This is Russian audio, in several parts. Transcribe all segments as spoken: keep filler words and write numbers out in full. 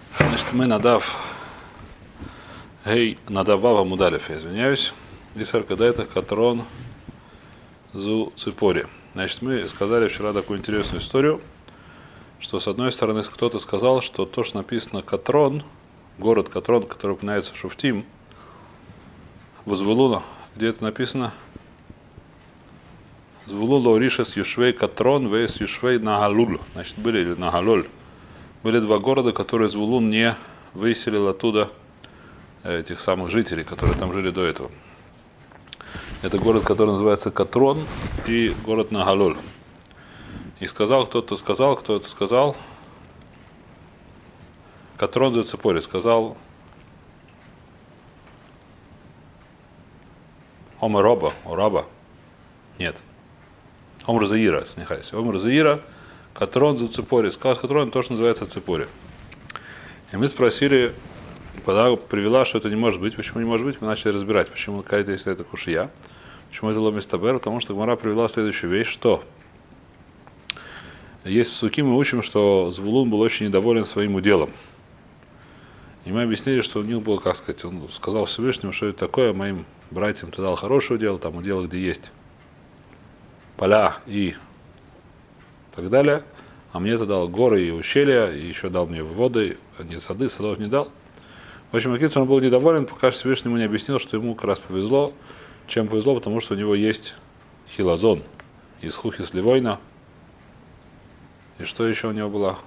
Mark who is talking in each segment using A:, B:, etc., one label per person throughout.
A: Значит, мы надав Гей надавава мудалев, я извиняюсь. Исаркада это катрон зу ципори. Значит, мы сказали вчера такую интересную историю, что с одной стороны кто-то сказал, что то, что написано Катрон, город Катрон, который упоминается в Шуфтим, в Звулуна, где это написано? Звулула Оришес Юшвей Катрон, Вейс Юшвей Нагалуль. Значит, были или Нагалоль. Были два города, которые Звулун не выселил оттуда этих самых жителей, которые там жили до этого. Это город, который называется Катрон, и город Нагалоль. И сказал кто-то, сказал, кто-то сказал, Катрон за цепори, сказал Омар Роба, Ораба, нет, Омар Заира, снихайся, Омар Заира, Катрон за цепори, сказал Катрон, то, что называется цепори. И мы спросили, когда привела, что это не может быть, почему не может быть, мы начали разбирать, почему какая-то, если это кушия, почему это ломистабер, потому что Гмара привела следующую вещь, что есть в Суки, мы учим, что Звулун был очень недоволен своим уделом. И мы объяснили, что у них было, как сказать, он сказал Всевышнему, что это такое, моим братьям ты дал хорошее удел, там удел, где есть поля и так далее, а мне ты дал горы и ущелья, и еще дал мне воды, а не сады, садов не дал. В общем, Акицу он был недоволен, пока Всевышний ему не объяснил, что ему как раз повезло. Чем повезло? Потому что у него есть хилазон из хухис ливойна. И что еще у него было?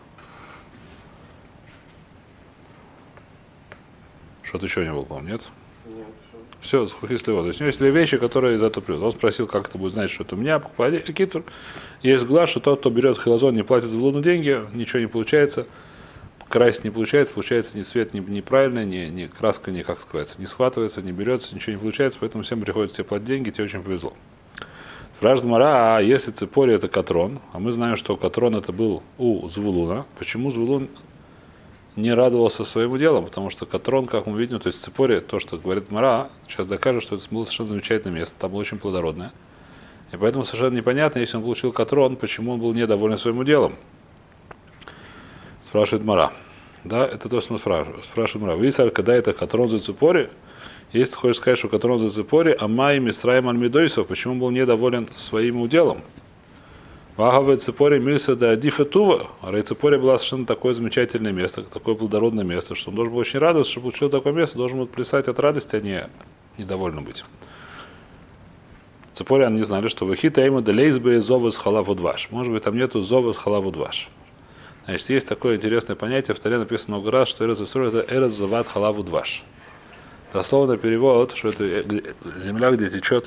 A: Что-то еще у него было, нет? Нет. Все, с хухис ливойна. То есть у него есть две вещи, которые из этого придут. Он спросил, как это будет знать, что это у меня. Акицу. Есть глаз, что тот, кто берет хилазон, не платит за Звулуну деньги, ничего не получается. Красить не получается, получается ни цвет неправильный, ни, ни краска, ни, как сказать, не схватывается, не берется, ничего не получается, поэтому всем приходится тебе платить деньги, тебе очень повезло. Спрашивает Гмара, а если цепори это Катрон, а мы знаем, что Катрон это был у Звулуна, почему Звулун не радовался своему делу? Потому что Катрон, как мы видим, то есть цепори, то, что говорит Гмара, сейчас докажет, что это было совершенно замечательное место, там было очень плодородное. И поэтому совершенно непонятно, если он получил Катрон, почему он был недоволен своим делом. Спрашивает Мара. Да, это то, что мы спрашиваем. Спрашивает Мара. Висар, когда это Катрон за цепори, если ты хочешь сказать, что Катрон за цепори, а Май Мисраим Альмидойсов, почему он был недоволен своим уделом? Вагаве цепори мильса да дифетува. А цепори была совершенно такое замечательное место, такое плодородное место, что он должен был очень радоваться, что получил такое место, должен был плясать от радости, а не недовольным быть. Цепори они не знали, что вахита има делейзбе зовы с халаву дваш. Может быть, там нету зовы с халаву дваш. Значит, есть такое интересное понятие, в Торе написано много раз, что Эрец Исроэль это Эрец Зават Халаву Дваш. Дословно перевод, что это земля, где течет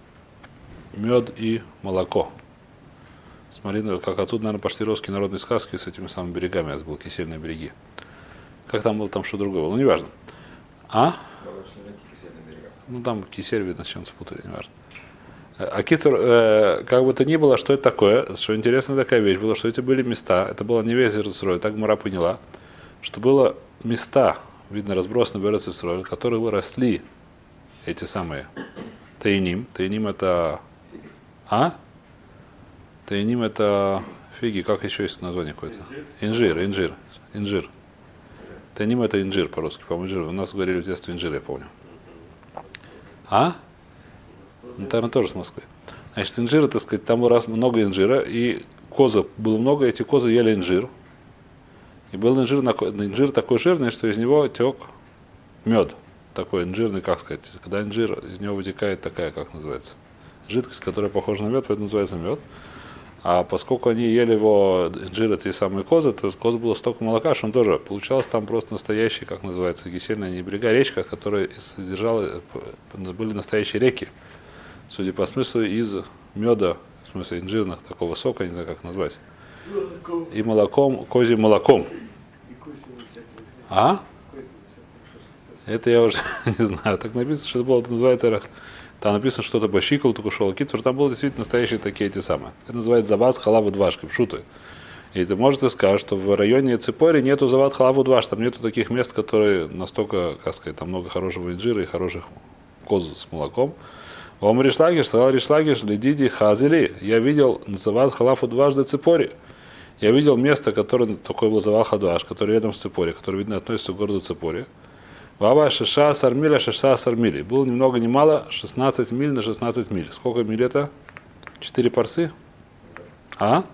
A: мед и молоко. Смотри, как отсюда, наверное, пошли русские народные сказки с этими самыми берегами, я забыл, кисельные береги. Как там было, там что другое было, ну неважно. А? Ну там кисель, видно, с чем спутали, неважно. А Китр, э, как бы то ни было, что это такое, что интересная такая вещь была, что эти были места, это было не весь Эрец-Исроэль, так Мара поняла, что было места, видно, разбросаны в Эрец-Исроэль, в которых выросли эти самые таиним. Таиним это... А? Таиним это фиги, как еще есть название какое-то? Инжир, инжир, инжир. Таиним это инжир по-русски, по-моему, инжир. У нас говорили в детстве инжир, я помню. А? Ну, наверное, тоже с Москвы. Значит, инжира, так сказать, там раз много инжира, и козы было много, эти козы ели инжир. И был инжир, инжир такой жирный, что из него тек мед. Такой инжирный, как сказать, когда инжир, из него вытекает такая, как называется, жидкость, которая похожа на мед, поэтому называется мед. А поскольку они ели его, инжир, эти самые козы, то из козы было столько молока, что он тоже получалось там просто настоящий, как называется, кисельная не берега, речка, которая содержала, были настоящие реки. Судя по смыслу, из меда, в смысле инжирных, такого сока, не знаю, как назвать, и молоком, козьим молоком. А? Это я уже не знаю. Так написано, что это было, это называется, там написано что-то по щиколоту кушал китвор, там были действительно настоящие такие эти самые. Это называется зават халаву дваш, пшуты. И ты можешь сказать, что в районе Цепори нету зават халаву дваш, там нету таких мест, которые настолько, как сказать, там много хорошего инжира и хороших коз с молоком. Ом Ришлагиш, сказал Ришлагиш, ледиди хазили, я видел называт халафу дважды цепори. Я видел место, которое такое был завал Хадуаш, который рядом с Ципори, который, видно, относится к городу Ципори. Вава шеша сармиля шеша сармили. Было ни много ни мало шестнадцать миль на шестнадцать миль. Сколько миль это? четыре парсы? А?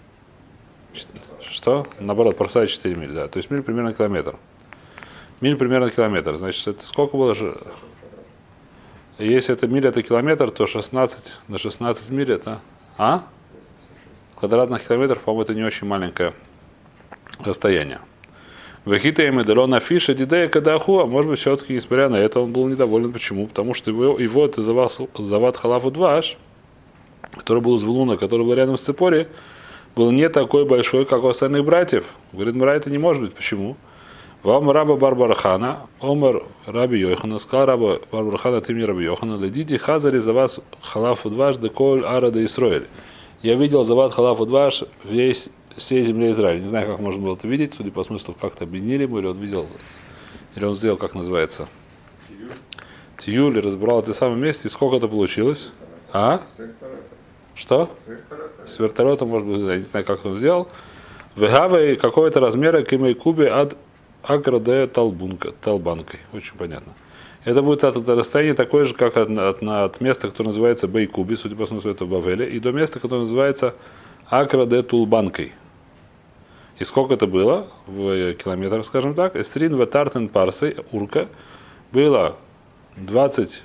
A: Что? Наоборот, парса четыре мили, да. То есть миль примерно километр. Миль примерно километр. Значит, это сколько было же? Если это миль, это километр, то шестнадцать на шестнадцать миль это... А? Квадратных километров, по-моему, это не очень маленькое расстояние. Вахита им на фиша дидея кадаху, а может быть, все-таки, несмотря на это, он был недоволен. Почему? Потому что его, его это зават халафу дваш, который был из Вулуна, который был рядом с Ципори, был не такой большой, как у остальных братьев. Говорит, Мара, это не может быть. Почему? Вам раба Барбарахана, Омар Раби Йохана, сказал раба Барбарахана, ты мне Раби Йохана, ледите хазари за вас халафу дваш, деколь арада Исроэль. Я видел зават халафу дваш весь всей земле Израиля. Не знаю, как можно было это видеть, судя по смыслу, как-то объединили ему, или он видел, или он сделал, как называется, тиюль, разбирал это в самом месте, и сколько это получилось? А? Что? С вертолета, может быть, я не знаю, как он сделал. Вегавой какого-то размера кимей кубе от аграде талбанкой. Очень понятно. Это будет от, от расстояния такое же, как от, от, от места, которое называется Бейкуби, судя по смыслу, это в Бавеле, и до места, которое называется Акраде Тулбанкой. И сколько это было в километрах, скажем так? Эстрин ветартен парсы, урка, было двадцать,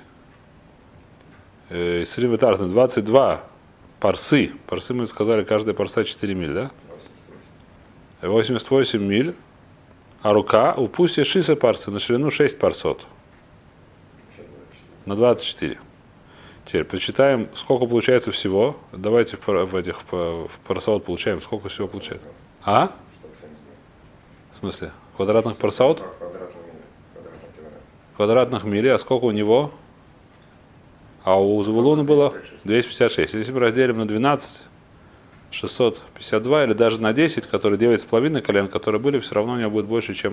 A: э, эстрин ветартен, двадцать два парсы. Парсы, мы сказали, каждая парса четыре миль, да? восемьдесят восемь миль. А рука у пусть шиса парсы, на ширину шесть парсот. На двадцать четыре. Теперь почитаем, сколько получается всего. Давайте в, в этих в парсаот получаем, сколько всего получается. А? В смысле? Квадратных парсаот? Квадратных миль. А сколько у него? А у Звулуна было двести пятьдесят шесть. Если мы разделим на двенадцать, шестьсот пятьдесят два, или даже на десять, которые девять с половиной колен, которые были, все равно у него будет больше, чем...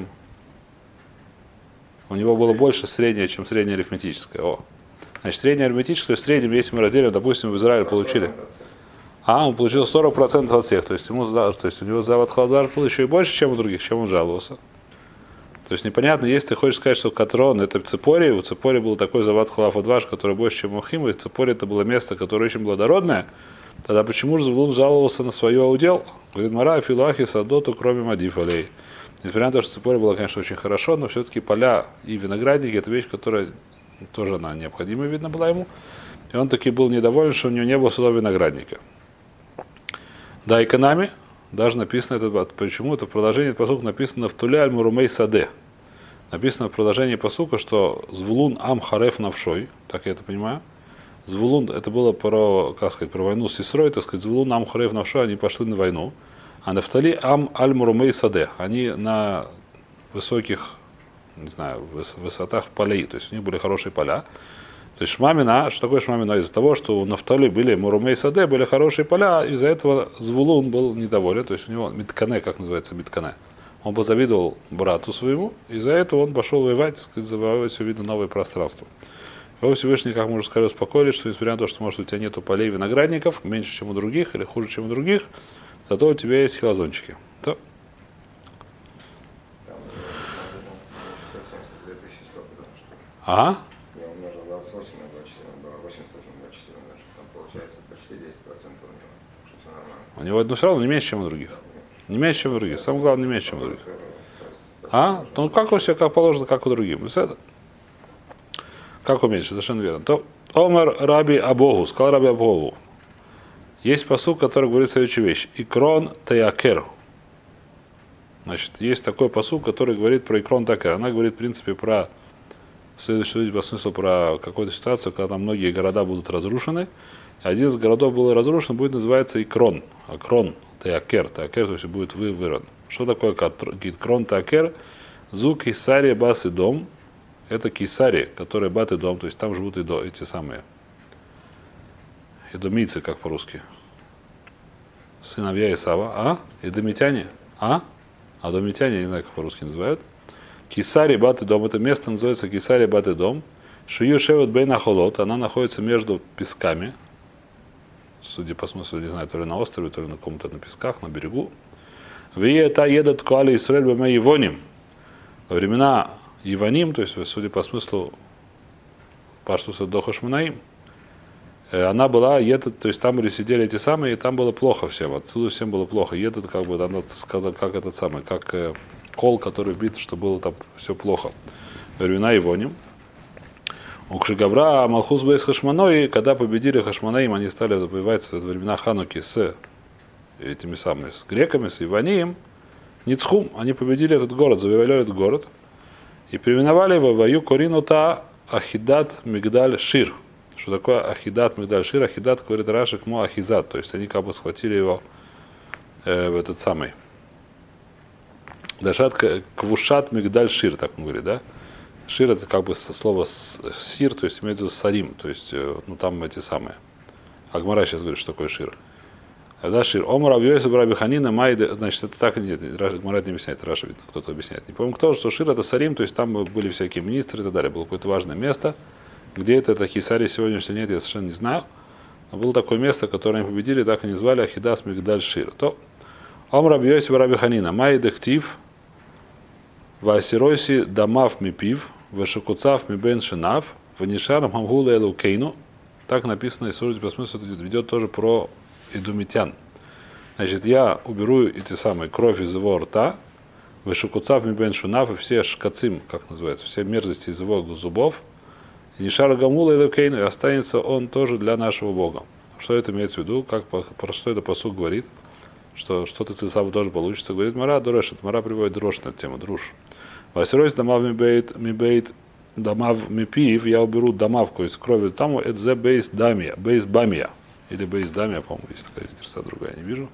A: У него было больше среднее, чем среднее арифметическое. О. Значит, среднее арифметическое, в среднем, если мы разделим, допустим, в Израиле получили... А, он получил сорок процентов от всех. То есть, ему, то есть у него завод халадар был еще и больше, чем у других, чем он жаловался. То есть непонятно, если ты хочешь сказать, что Катрон это Ципори, у Ципори был такой завод халафадваш, который больше, чем у Хима, и Ципори это было место, которое очень плодородное, тогда почему же Звулун жаловался на свое удел? Говорит, Мара, Филахи, Садоту, кроме Мадиф Алей. Несмотря на то, что Ципори было, конечно, очень хорошо, но все-таки поля и виноградники это вещь, которая тоже она необходима, видно, была ему. И он таки был недоволен, что у него не было сюда виноградника. Да, экономи, даже написано это, почему это в продолжении посука написано в Туле аль-Мурумей Саде. Написано в продолжении посука, что Звулун ам хареф навшой, так я это понимаю. Звулун, это было про, как сказать, про войну с Исрой, так сказать, Звулун ам хареф навшой, они пошли на войну. А Нафтали ам аль-Мурумей Саде, они на высоких, не знаю, высотах полей, то есть у них были хорошие поля. То есть Шмамина, что такое Шмамина? Из-за того, что у Нафтали были Мурумей Саде, были хорошие поля, из-за этого Звулун был недоволен, то есть у него Миткане, как называется Миткане. Он позавидовал брату своему, из-за этого он пошел воевать, сказать, завоевать все видно новое пространство. Его Всевышний, как мы уже сказали, успокоили, что несмотря на то, что может у тебя нету полей виноградников, меньше, чем у других, или хуже, чем у других, зато у тебя есть хилозончики. То... Ага. У него одно все равно не меньше, чем у других. Не меньше, чем у других. Самое главное, не меньше, чем у других. А? Ну как у всех, как положено, как у других. Как уменьшить, совершенно верно. То Омар Раби Абогу, сказал Раби Абогу. Есть посук, который говорит следующую вещь. Икрон Теякер. Значит, есть такой посук, который говорит про Икрон Теякер. Она говорит, в принципе, про следующую по смыслу про какую-то ситуацию, когда там многие города будут разрушены. Один из городов был разрушен, будет называться Икрон. Акрон Теакер. Теакер, то есть будет вы, вырод. Что такое Икрон Теакер? Зу Кисария Бас и Дом. Это Кисария, которая Бат и Дом. То есть там живут и до, эти самые эдомийцы, как по-русски. Сыновья Исава. А? Эдомитяне? А? Адомитяне, я не знаю, как по-русски называют. Кисария Бат и Дом. Это место называется Кисария Бат и Дом. Шию Шевет Бейна Холот. Она находится между песками. Судя по смыслу, не знаю, то ли на острове, то ли на каком-то на песках, на берегу. Вие та едат куали Исраэль бэма Ивоним. Во времена Иваним, то есть, судя по смыслу, Паштуса до Хашманаим, она была, едет, то есть там были сидели эти самые, и там было плохо всем, отсюда всем было плохо. Едут, как бы, она сказала, как этот самый, как э, кол, который вбит, что было там все плохо. Во времена Ивоним. У Кшигавра Малхус Бейс Хашманой, когда победили Хашманаим, они стали воевать во времена Хануки с этими самыми, с греками, с Иванием, Ницхум, они победили этот город, завоевали этот город, и переименовали его в Аю Коринута Ахидат Мигдаль Шир. Что такое Ахидат Мигдаль Шир? Ахидат, говорит Раши, кмо Ахизат, то есть они как бы схватили его э, в этот самый Дашат Квушат Мигдаль Шир, так он говорит, да? Шир это как бы со слова сир, то есть имеется в виду сарим, то есть, ну там эти самые. Агмара сейчас говорит, что такое шир. Да, шир. Омар Авьёйса Раби Ханина Майде, значит, это так нет, Агмара не объясняет, Раша кто-то объясняет. Не помню кто, что шир это сарим, то есть там были всякие министры и так далее. Было какое-то важное место. Где это, это Хисари сегодняшний нет, я совершенно не знаю. Но было такое место, которое они победили, так они звали Ахидас Мигдаль Шир. То Омар Авьёйса Раби Ханина Майде Ктив Васиройси Дамав Мипив Вешакуцав Мибен Шинав, Ванишарам Хамгула Элукейну. Так написано, и судя по смыслу, это ведет тоже про идумитян. Значит, я уберу эти самые кровь из его рта, Вешакуцав Мибен Шинав, и все шкацим, как называется, все мерзости из его зубов, и Нишара Гамула Элукейну, и останется он тоже для нашего Бога. Что это имеется в виду? Как, про что это пасук говорит? Что что-то цесаву тоже получится. Говорит Мара, Дорешет. Мара приводит дрожь на эту тему, друж. Васиройс дамав мибейт, мибейт дамав мипиев, я уберу дамавку из крови там, это зе бейс дамия, бейс бамия, или бейс дамия, по-моему, есть такая герса другая, не вижу.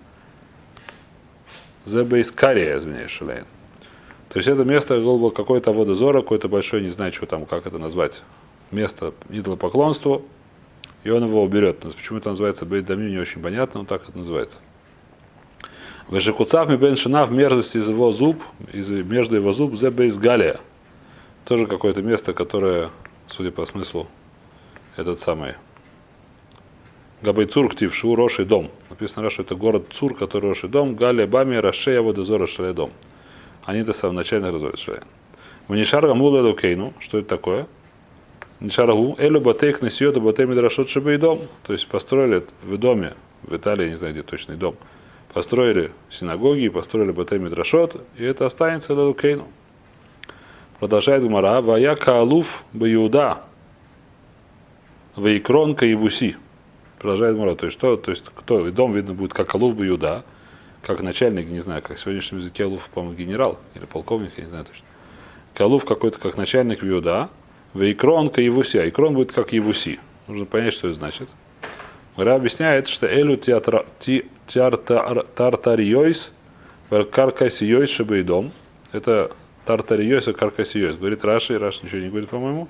A: Зе бейс кария, извиняюсь, шалейн. То есть это место было какой-то водозора, какой-то большой, не знаю, что там, как это назвать, место идолопоклонства, и он его уберет. Почему это называется бейс дамия, не очень понятно, но так это называется. Вешекуцав мибен шинав, мерзость из его зуб, из, между его зуб, зе бейс галия. Тоже какое-то место, которое, судя по смыслу, этот самый Габей Цур Ктив, Шу Роший дом. Написано, что это город Цур, который Роший дом, Галия Бами, Рашея, Водозора Шалей дом. Они это самое начально разводят Шалей. В Нишара Мула Элукейну, что это такое? Нишарагу, Элю Батейк Несьёда Батей Мидрашот Шебей дом. То есть построили в доме, в Италии, не знаю, где точный дом, построили синагоги, построили Батей Мидрашот, и это останется Элукейну. Продолжает Гмара, Вая Каалуф Баюда, Вейкрон Каибуси. Продолжает Гмара, то есть что, то есть кто, и дом видно будет как Алуф Баюда, как начальник, не знаю, как в сегодняшнем языке Алуф, по-моему, генерал или полковник, я не знаю точно. Калуф какой-то как начальник Баюда, Вейкрон Каибуси, а Икрон будет как Ебуси. Нужно понять, что это значит. Гмара объясняет, что Элю Тартариойс, Каркасиойс Шебейдом, это Тартариойс и Каркасиойс. Говорит Раши, и Раши ничего не говорит, по-моему.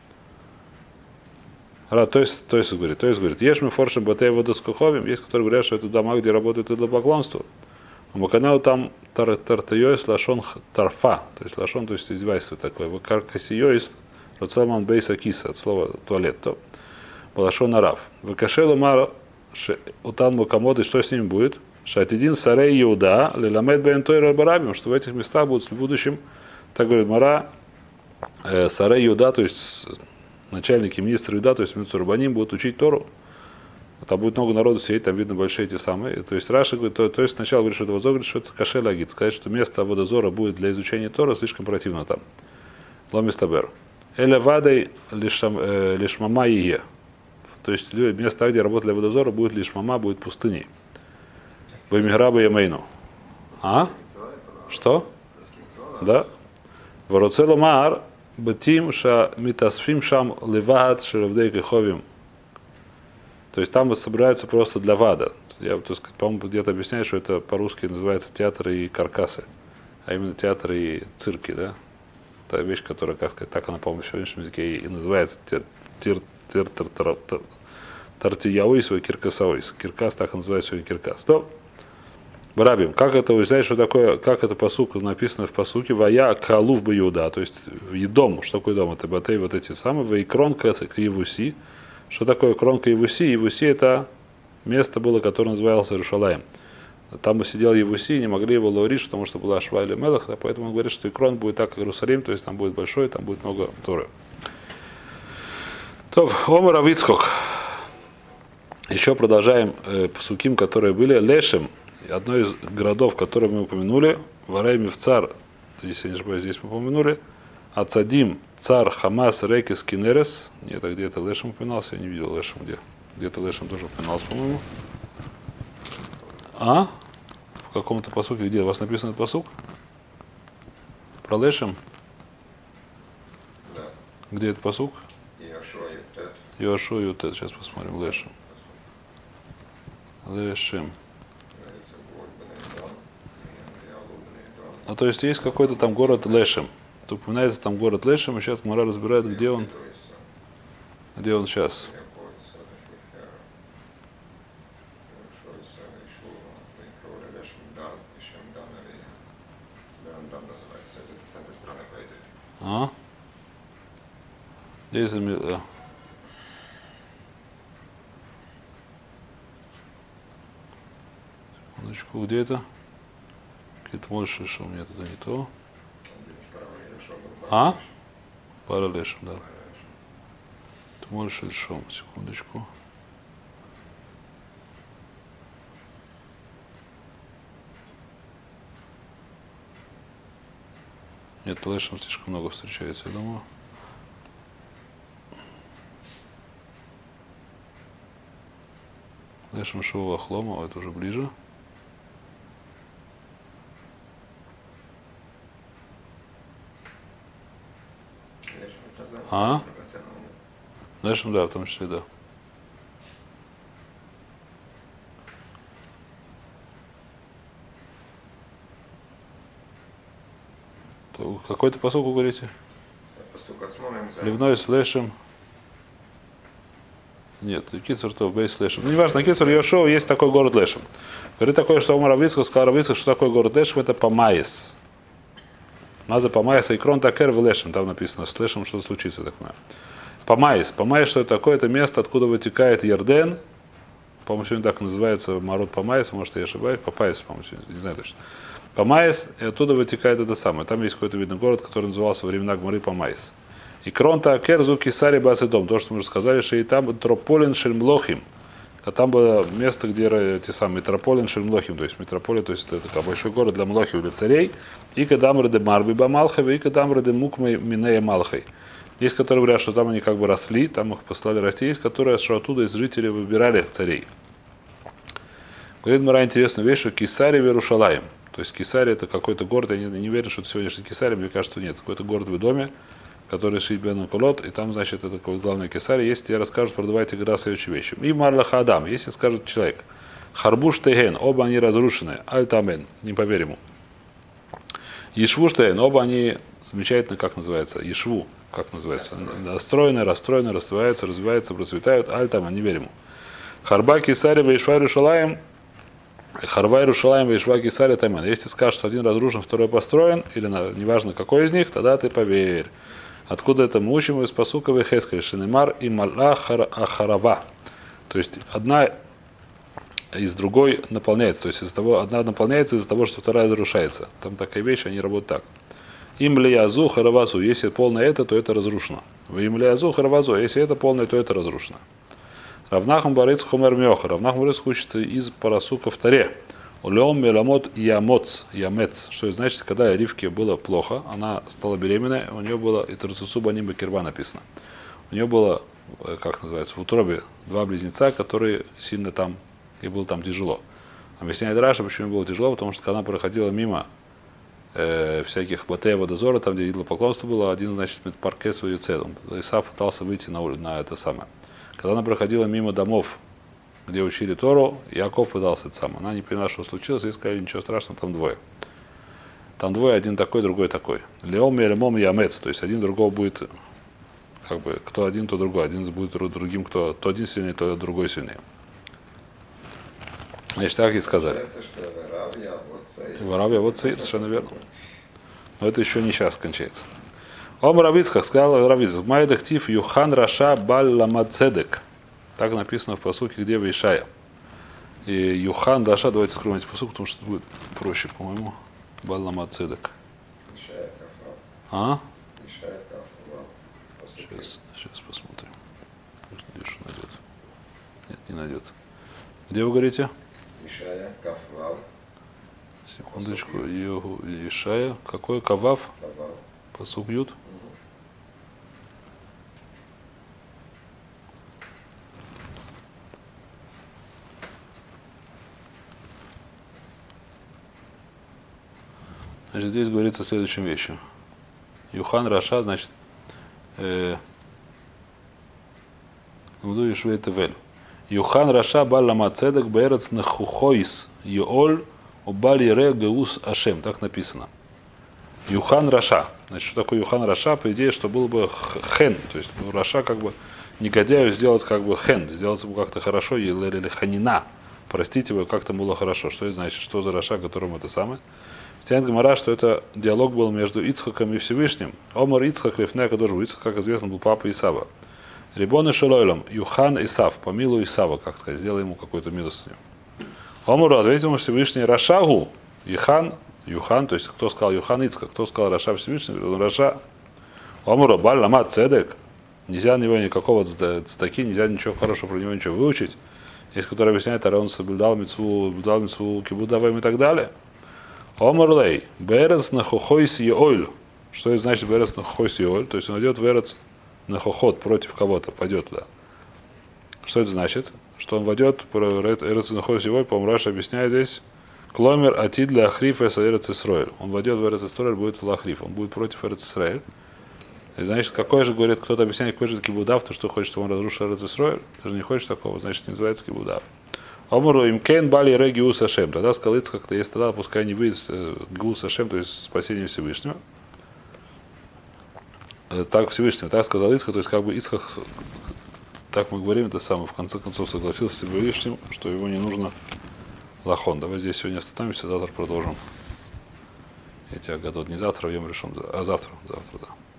A: Ра, то есть, то есть говорит, то есть говорит, ешь мы форшем батей водоскуховим, есть, которые говорят, что это дома, где работают идолопоклонство. А Маканау там Тартариойс лашон тарфа, то есть лашон, то есть издевательство такое. В Каркасиойс, Роцалман бейса киса, от слова туалет, то лашон арав. В Кашелу мар утан мукамоды, что с ним будет? Шатидин сарей Иуда, леламед бен тойра барабим, что в этих местах будут в будущем, так говорит Мара, э, сарей Иуда, то есть начальники, министры Иуда, то есть Мицурбаним, будут учить Тору. Там будет много народу сидеть, там видно большие эти самые. То есть Раша говорит, то, то есть сначала говорит, что это Водозор, говорит, что это каше лагит. Сказать, что место Водозора будет для изучения Тора, слишком противно там. Ломистабер. Эля вадей лишмама ие. То есть место, где работали Водозора, будет лишмама, будет пустыней. Бамиграба Ямейну. А? Что? Да. Вороцело маар бетим ша митасфим шам левад шеравдей кеховим. То есть там вот собираются просто для вада. Я, по-моему, где-то объясняю, что это по-русски называется театры и каркасы. А именно театры и цирки, да? Это вещь, которая, как сказать, так она, по-моему, в сегодняшнем языке и называется тартияуис и киркасауис. Киркас так называется сегодня киркас. Барабим, как это, вы знаете, что такое, как это пасук написано в пасуке, вая калув баюда, то есть едом, что такое дом, это батей, вот эти самые, вейкрон каевуси, что такое крон каевуси, Евуси это место было, которое называлось Иерушалаем. Там бы сидел Евуси, не могли его ловить, потому что была Шва или Мелах, а поэтому он говорит, что Икрон будет так, как Иерусалим, то есть там будет большой, там будет много Торы. То, Омар Авицхок. Еще продолжаем э, псуким, которые были. Лешем, одно из городов, которые мы упомянули, Варей Мивцар, если не ошибаюсь, здесь мы упомянули, Ацадим, Цар, Хамас, Рекис, Кинерес. Нет, а где-то Лешем упоминался, я не видел Лешем где. Где-то Лешем тоже упоминался, по-моему. А? В каком-то посуке, где у вас написан этот посук? Про Лешем?
B: Да.
A: Где этот посук?
B: Йошуа Ютет.
A: Йошуа Ютет, сейчас посмотрим, Лешем. Лешем.
B: Говорится, вот Бенейдон, и Ялу Бенейдон.
A: А то есть есть какой-то там город Лешем. То упоминается там город Лешем, и сейчас Гмара разбирает, где он, где он сейчас. А? Здесь замер... Секундочку, где это? Какие-то больше шум, нет, это не то. А? Пара Лешем, да. Это больше шум, секундочку. Нет, Лешем слишком много встречается, я думаю. Лешем Шоу Ахлома, это уже ближе. А? Лешем, да, в том числе, да. Какой-то посыл вы говорите? Ливной с Лешем. Нет, Кицур то Бейс Лешем. Ну, неважно, Кицур Йошуа есть такой город Лешем. Говорит такое, что Омар Авицхак сказал Авицхак, что такое город Лешем, это Памаис. Маза Памаис и Крон Такер в Лешем. Там написано, с Лешем что случится, так понимаю. Памаис. Памаис, что это такое? Это место, откуда вытекает Ярден. По-моему, сегодня так называется Марот Памаис, может, я ошибаюсь. Папаис, по-моему, не знаю точно. Памаис, и оттуда вытекает это самое. Там есть какой-то видный город, который назывался во времена Гмары Памаис. И Кронта Керзу Кисари Басидом, то, что мы уже сказали, что и там Трополин Шельмлохим. А там было место, где те самые Метрополин Шельмлохим, то есть метрополия, то есть это такой большой город для Млохи, для царей. И Кадамры де Марби Бамалхаве, и Кадамры де Мукмы Минея Малхай. Есть, которые говорят, что там они как бы росли, там их послали расти. Есть, которые, что оттуда из жителей выбирали царей. Говорит Мара интересную вещь, что Кисари в Иерушалаим. То есть Кисари это какой-то город, я не, не верю, что это сегодняшний Кисари, мне кажется, что нет. Какой-то город в доме, который шит Бен Колот, и там, значит, это такой главный Кисари. Если тебе расскажут, продавайте гора следующие вещи. И Марлаха Адам, если скажет человек, Харбуш Теген, оба они разрушены, Альтамен, не поверь ему. Ешву Штейн, оба они замечательно, как называется, Ешву, как называется, настроены, расстроены, расстроятся, развиваются, процветают, Альтамен, не верь ему. Харба Кисари Вейшва Иерушалаим, Харва Иерушалаим Вейшва Кисари Тамен. Если скажешь, что один разрушен, второй построен, или неважно какой из них, тогда ты поверь. Откуда это мы учим из посука Вехескель Шинемар и Малах Ахарава. То есть одна из другой наполняется. То есть из того, одна наполняется из-за того, что вторая разрушается. Там такая вещь, они работают так. Им ли язу харавазу. Если полное это, то это разрушено. Им ли язу харавазу. Если это полное, то это разрушено. Равнахам барыц хомер меха. Равнахам барыц учится из парасука в Таре. Улем меламот ямоц, ямец. Что это значит, когда Ривке было плохо, она стала беременной, у нее было, и Тарцусуба Ниба Кирба написано. У нее было, как называется, в утробе два близнеца, которые сильно там, и было там тяжело. Объясняет Раша, почему было тяжело, потому что когда она проходила мимо э, всяких батеева дозора, там, где идолопоклонство было, один, значит, парке свою цель. Исав пытался выйти на, на это самое. Когда она проходила мимо домов, где учили Тору, Яков пытался это сам. Она не поняла, что случилось, и сказали, ничего страшного, там двое. Там двое, один такой, другой такой. Леом и Лемом Ямец, то есть один другого будет, как бы, кто один, то другой. Один будет другим, кто то один сильнее, то другой сильнее. Значит, так и сказали. Воравья, вот цейр, совершенно верно. Но это еще не сейчас кончается. Ом Равицхак сказал Равицхак, Майдахтив Юхан Раша Баль Ламацедек. Так написано в посуке, где в Ишая. И Юхан Даша, давайте скроем эти посуд, потому что это будет проще, по-моему. Баллама Цедек.
B: Мешает кафа.
A: А?
B: Мешает кафа.
A: Сейчас, сейчас посмотрим. Может, Диша найдет. Нет, не найдет. Где вы говорите?
B: Мешая кафа.
A: Секундочку. Йогу Ишая. Какой кавав?
B: Кафа.
A: Посук Ют? Значит, здесь говорится следующим вещью. Юхан Раша, значит, э, Вду Ишвей Тевель. Юхан Раша Баллама Цедек Берец Нахухойс Йоль Обаль Ере Геус Ашем. Так написано. Юхан Раша. Значит, что такое Юхан Раша? По идее, что было бы хен. То есть ну, Раша как бы негодяю сделать как бы хен. Сделать ему как-то хорошо. Или ханина. Простить его как-то было хорошо. Что это значит? Что за Раша, которому это самое? Тянет Гмара, что это диалог был между Ицхаком и Всевышним. Омар Ицхак Лифнея Кадожу. Ицхак, как известно, был папа Исава. Рибон и Шелойлом. Юхан Исав. Помилуй Исава, как сказать. Сделай ему какую-то милостыню. Омару ответил ему Всевышний Рашагу. Юхан. Юхан. То есть кто сказал Юхан Ицхак? Кто сказал Раша Всевышний? Он Раша. Омару Баль Ламат Цедек. Нельзя на него никакого цдаки, нельзя ничего хорошего про него ничего выучить. Есть, который объясняет, а он соблюдал митцву, соблюдал митцву кибудаваем и так далее. Омарлей, берец на хохойс и ойль. Что это значит берец на хохойс и ойль? То есть он идет в эрец на хохот против кого-то, пойдет туда. Что это значит? Что он войдет про эрец на хохойс и ойль, по-моему, Раша объясняет здесь. Кломер атид для ахрифа с эрец Исроэль. Он войдет в эрец Исроэль, будет лахриф. Он будет против эрец Исроэль. И значит, какой же, говорит, кто-то объясняет, какой же кибудав, то что хочет, чтобы он разрушил эрец Исроэль. Ты же не хочешь такого, значит, не называется кибудав. Омуру им кен бали ре гиус Ашем. Тогда сказал Ицхак, то есть тогда пускай не выйдет гиус Ашем, то есть спасение Всевышнего. Так Всевышнего, так сказал Ицхак, то есть как бы Ицхак, так мы говорим, это самое, в конце концов согласился с Всевышним, что его не нужно лахон. Давай здесь сегодня остановимся, завтра продолжим. Эти агадот не завтра, в Йом решен, а завтра, завтра, да.